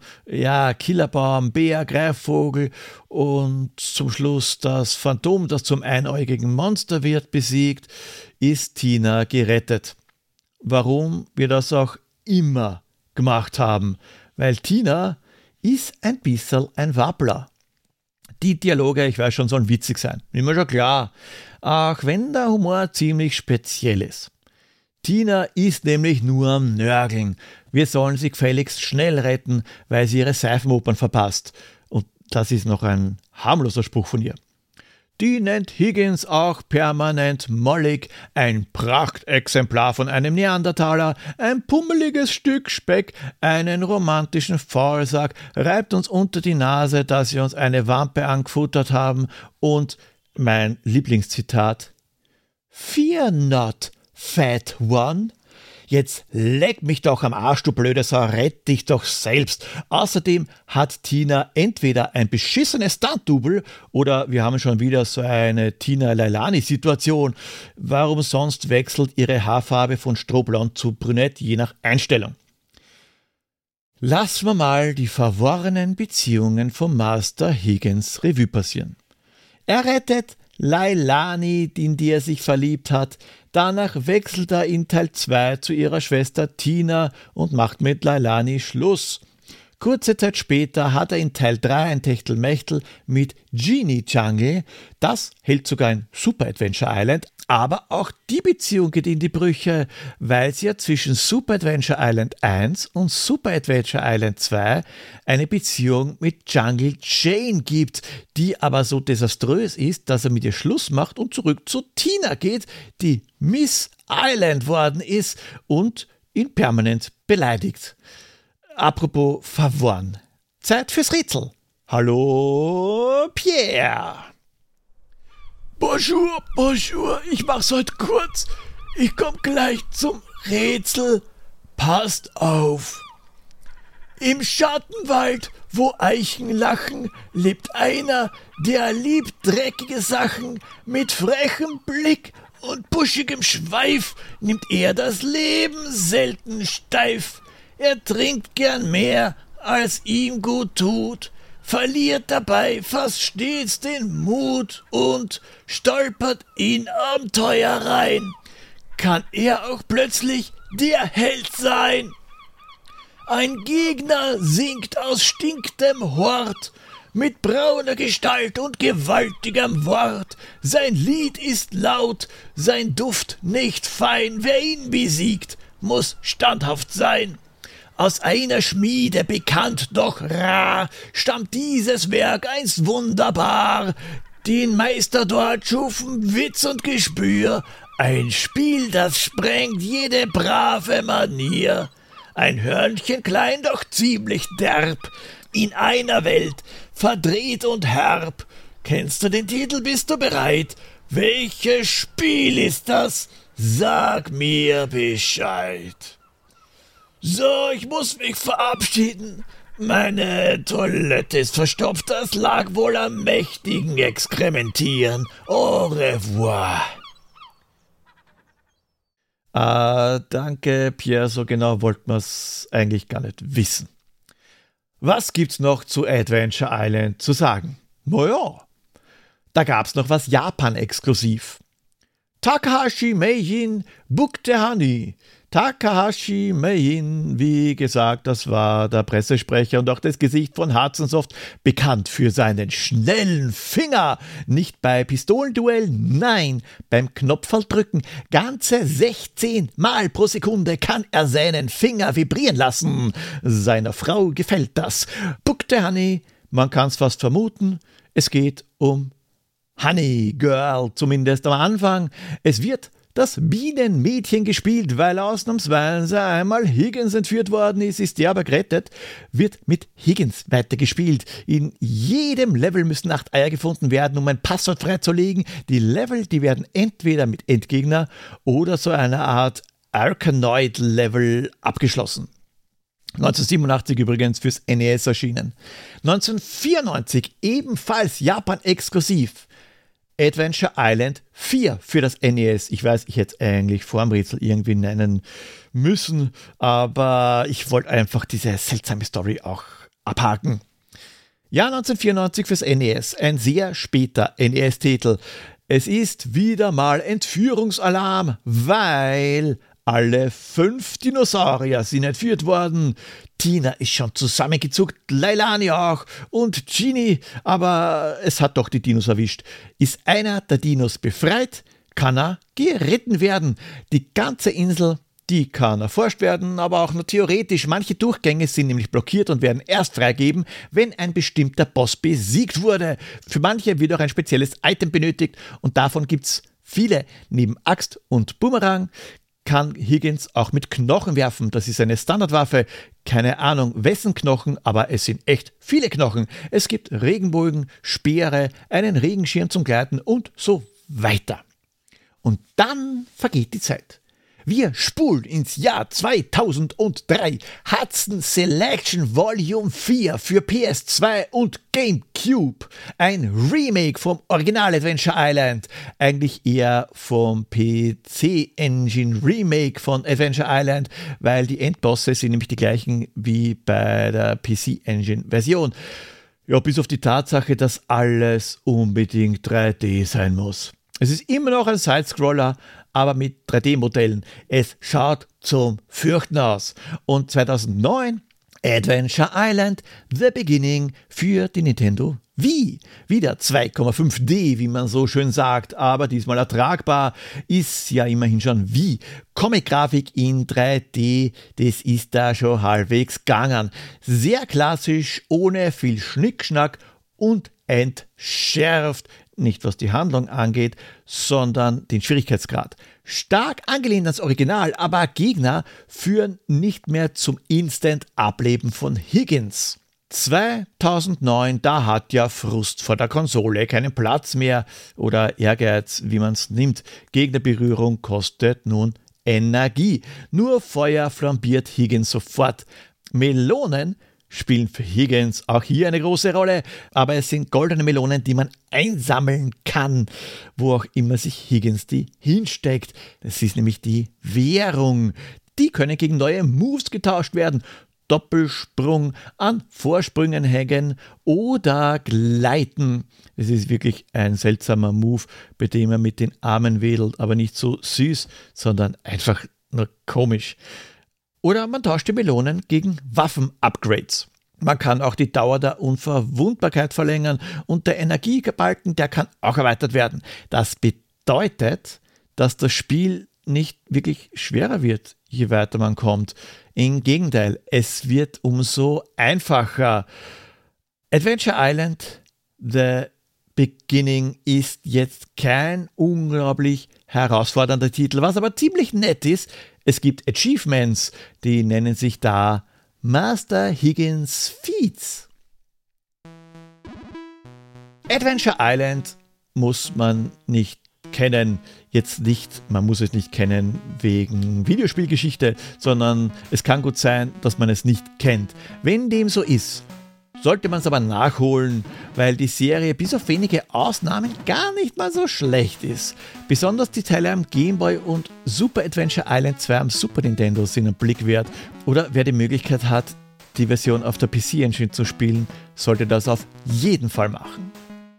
Bär, Greifvogel und zum Schluss das Phantom, das zum einäugigen Monster wird, besiegt, ist Tina gerettet. Warum wir das auch immer gemacht haben, weil Tina ist ein bisschen ein Wappler. Die Dialoge, ich weiß schon, sollen witzig sein. Immer schon klar. Auch wenn der Humor ziemlich speziell ist. Tina ist nämlich nur am Nörgeln. Wir sollen sie gefälligst schnell retten, weil sie ihre Seifenopern verpasst. Und das ist noch ein harmloser Spruch von ihr. Die nennt Higgins auch permanent mollig, ein Prachtexemplar von einem Neandertaler, ein pummeliges Stück Speck, einen romantischen Faulsack, reibt uns unter die Nase, dass wir uns eine Wampe angefuttert haben, und mein Lieblingszitat: Fear not, fat one. Jetzt leck mich doch am Arsch, du blöde Sau, rett dich doch selbst. Außerdem hat Tina entweder ein beschissenes Stunt-Double oder wir haben schon wieder so eine Tina-Leilani-Situation. Warum sonst wechselt ihre Haarfarbe von strohblond zu brünett, je nach Einstellung? Lassen wir mal die verworrenen Beziehungen vom Master Higgins Revue passieren. Er rettet Leilani, in die er sich verliebt hat. Danach wechselt er in Teil 2 zu ihrer Schwester Tina und macht mit Leilani Schluss. Kurze Zeit später hat er in Teil 3 ein Techtelmechtel mit Genie Jungle. Das hält sogar in Super Adventure Island. Aber auch die Beziehung geht in die Brüche, weil es ja zwischen Super Adventure Island 1 und Super Adventure Island 2 eine Beziehung mit Jungle Jane gibt, die aber so desaströs ist, dass er mit ihr Schluss macht und zurück zu Tina geht, die Miss Island worden ist und ihn permanent beleidigt. Apropos verworren. Zeit fürs Rätsel. Hallo, Pierre. Bonjour, ich mach's heute kurz. Ich komm gleich zum Rätsel. Passt auf. Im Schattenwald, wo Eichen lachen, lebt einer, der liebt dreckige Sachen. Mit frechem Blick und buschigem Schweif nimmt er das Leben selten steif. Er trinkt gern mehr, als ihm gut tut, verliert dabei fast stets den Mut und stolpert in Abenteuer rein. Kann er auch plötzlich der Held sein? Ein Gegner singt aus stinkendem Hort, mit brauner Gestalt und gewaltigem Wort. Sein Lied ist laut, sein Duft nicht fein. Wer ihn besiegt, muss standhaft sein. Aus einer Schmiede bekannt, doch rar, stammt dieses Werk einst wunderbar. Den Meister dort schufen Witz und Gespür, ein Spiel, das sprengt jede brave Manier. Ein Hörnchen klein, doch ziemlich derb, in einer Welt, verdreht und herb. Kennst du den Titel, bist du bereit? Welches Spiel ist das? Sag mir Bescheid. So, ich muss mich verabschieden. Meine Toilette ist verstopft, das lag wohl am mächtigen Exkrementieren. Au revoir. Danke, Pierre, so genau wollten wir es eigentlich gar nicht wissen. Was gibt's noch zu Adventure Island zu sagen? Naja, da gab's noch was Japan-exklusiv. Takahashi Meijin Bukte Honey. Takahashi Meijin, wie gesagt, das war der Pressesprecher und auch das Gesicht von Hudson Soft, bekannt für seinen schnellen Finger. Nicht bei Pistolenduellen, nein, beim Knopfaldrücken. Ganze 16 Mal pro Sekunde kann er seinen Finger vibrieren lassen. Seiner Frau gefällt das. Bukte Honey, man kann's fast vermuten, es geht um Honey Girl, zumindest am Anfang. Es wird das Bienenmädchen gespielt, weil ausnahmsweise einmal Higgins entführt worden ist der aber gerettet, wird mit Higgins weitergespielt. In jedem Level müssen 8 Eier gefunden werden, um ein Passwort freizulegen. Die Level, die werden entweder mit Endgegner oder so einer Art Arkanoid-Level abgeschlossen. 1987 übrigens fürs NES erschienen. 1994 ebenfalls Japan-exklusiv. Adventure Island 4 für das NES. Ich weiß, ich hätte es eigentlich vor dem Rätsel irgendwie nennen müssen, aber ich wollte einfach diese seltsame Story auch abhaken. Ja, 1994 fürs NES, ein sehr später NES-Titel. Es ist wieder mal Entführungsalarm, weil alle 5 Dinosaurier sind entführt worden. Tina ist schon zusammengezuckt, Leilani auch und Genie, aber es hat doch die Dinos erwischt. Ist einer der Dinos befreit, kann er geritten werden. Die ganze Insel, die kann erforscht werden, aber auch nur theoretisch. Manche Durchgänge sind nämlich blockiert und werden erst freigeben, wenn ein bestimmter Boss besiegt wurde. Für manche wird auch ein spezielles Item benötigt und davon gibt's viele. Neben Axt und Boomerang kann Higgins auch mit Knochen werfen. Das ist eine Standardwaffe. Keine Ahnung, wessen Knochen, aber es sind echt viele Knochen. Es gibt Regenbogen, Speere, einen Regenschirm zum Gleiten und so weiter. Und dann vergeht die Zeit. Wir spulen ins Jahr 2003. Hudson Selection Volume 4 für PS2 und GameCube. Ein Remake vom Original Adventure Island. Eigentlich eher vom PC-Engine Remake von Adventure Island, weil die Endbosse sind nämlich die gleichen wie bei der PC-Engine-Version. Ja, bis auf die Tatsache, dass alles unbedingt 3D sein muss. Es ist immer noch ein Sidescroller, aber mit 3D-Modellen. Es schaut zum Fürchten aus. Und 2009 Adventure Island The Beginning für die Nintendo Wii. Wieder 2,5D, wie man so schön sagt, aber diesmal ertragbar, ist ja immerhin schon Wii. Comic-Grafik in 3D, das ist da schon halbwegs gegangen. Sehr klassisch, ohne viel Schnickschnack und entschärft. Nicht was die Handlung angeht, sondern den Schwierigkeitsgrad. Stark angelehnt ans Original, aber Gegner führen nicht mehr zum Instant-Ableben von Higgins. 2009, da hat ja Frust vor der Konsole keinen Platz mehr oder Ehrgeiz, wie man es nimmt. Gegnerberührung kostet nun Energie. Nur Feuer flambiert Higgins sofort. Melonen spielen für Higgins auch hier eine große Rolle, aber es sind goldene Melonen, die man einsammeln kann, wo auch immer sich Higgins die hinsteckt. Das ist nämlich die Währung. Die können gegen neue Moves getauscht werden. Doppelsprung, an Vorsprüngen hängen oder gleiten. Es ist wirklich ein seltsamer Move, bei dem er mit den Armen wedelt, aber nicht so süß, sondern einfach nur komisch. Oder man tauscht die Melonen gegen Waffen-Upgrades. Man kann auch die Dauer der Unverwundbarkeit verlängern und der Energiebalken, der kann auch erweitert werden. Das bedeutet, dass das Spiel nicht wirklich schwerer wird, je weiter man kommt. Im Gegenteil, es wird umso einfacher. Adventure Island The Beginning ist jetzt kein unglaublich herausfordernder Titel, was aber ziemlich nett ist. Es gibt Achievements, die nennen sich da Master Higgins Feats. Adventure Island muss man nicht kennen, jetzt nicht, man muss es nicht kennen wegen Videospielgeschichte, sondern es kann gut sein, dass man es nicht kennt. Wenn dem so ist, sollte man es aber nachholen, weil die Serie bis auf wenige Ausnahmen gar nicht mal so schlecht ist. Besonders die Teile am Game Boy und Super Adventure Island 2 am Super Nintendo sind ein Blick wert. Oder wer die Möglichkeit hat, die Version auf der PC Engine zu spielen, sollte das auf jeden Fall machen.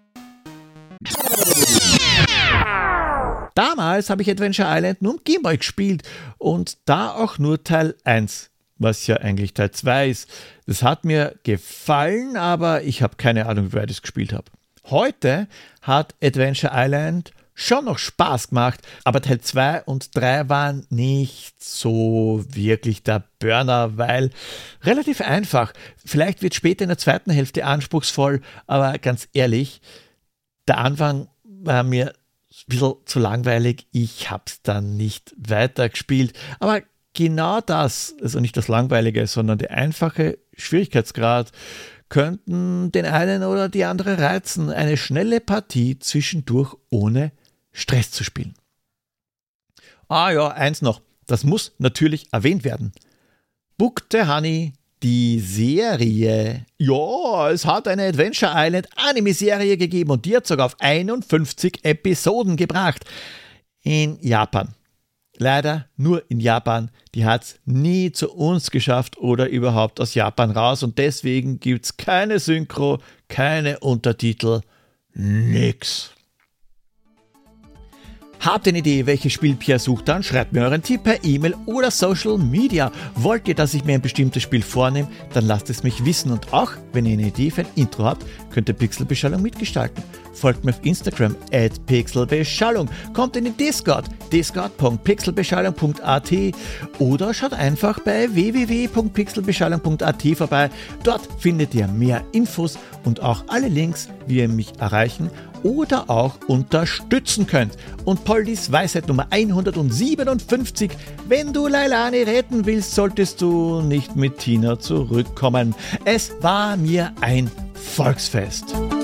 Damals habe ich Adventure Island nur am Game Boy gespielt und da auch nur Teil 1, was ja eigentlich Teil 2 ist. Das hat mir gefallen, aber ich habe keine Ahnung, wie weit ich es gespielt habe. Heute hat Adventure Island schon noch Spaß gemacht, aber Teil 2 und 3 waren nicht so wirklich der Burner, weil relativ einfach. Vielleicht wird später in der zweiten Hälfte anspruchsvoll, aber ganz ehrlich, der Anfang war mir ein bisschen zu langweilig. Ich habe es dann nicht weitergespielt. Aber genau das, also nicht das Langweilige, sondern der einfache Schwierigkeitsgrad, könnten den einen oder die andere reizen, eine schnelle Partie zwischendurch ohne Stress zu spielen. Ah ja, eins noch, das muss natürlich erwähnt werden. Book the Honey, die Serie. Ja, es hat eine Adventure Island Anime-Serie gegeben und die hat sogar auf 51 Episoden gebracht. In Japan. Leider nur in Japan. Die hat es nie zu uns geschafft oder überhaupt aus Japan raus und deswegen gibt es keine Synchro, keine Untertitel, nix. Habt ihr eine Idee, welches Spiel Pierre sucht, dann schreibt mir euren Tipp per E-Mail oder Social Media. Wollt ihr, dass ich mir ein bestimmtes Spiel vornehme, dann lasst es mich wissen. Und auch, wenn ihr eine Idee für ein Intro habt, könnt ihr Pixelbeschallung mitgestalten. Folgt mir auf Instagram @pixelbeschallung, kommt in den Discord, discord.pixelbeschallung.at oder schaut einfach bei www.pixelbeschallung.at vorbei. Dort findet ihr mehr Infos und auch alle Links, wie ihr mich erreichen oder auch unterstützen könnt. Und Poldis Weisheit Nummer 157: Wenn du Leilani retten willst, solltest du nicht mit Tina zurückkommen. Es war mir ein Volksfest.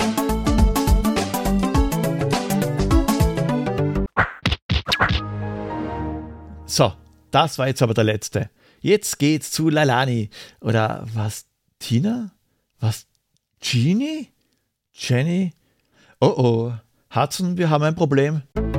So, das war jetzt aber der letzte. Jetzt geht's zu Leilani. Oder was? Tina? Was? Genie? Jenny? Oh oh, Hudson, wir haben ein Problem.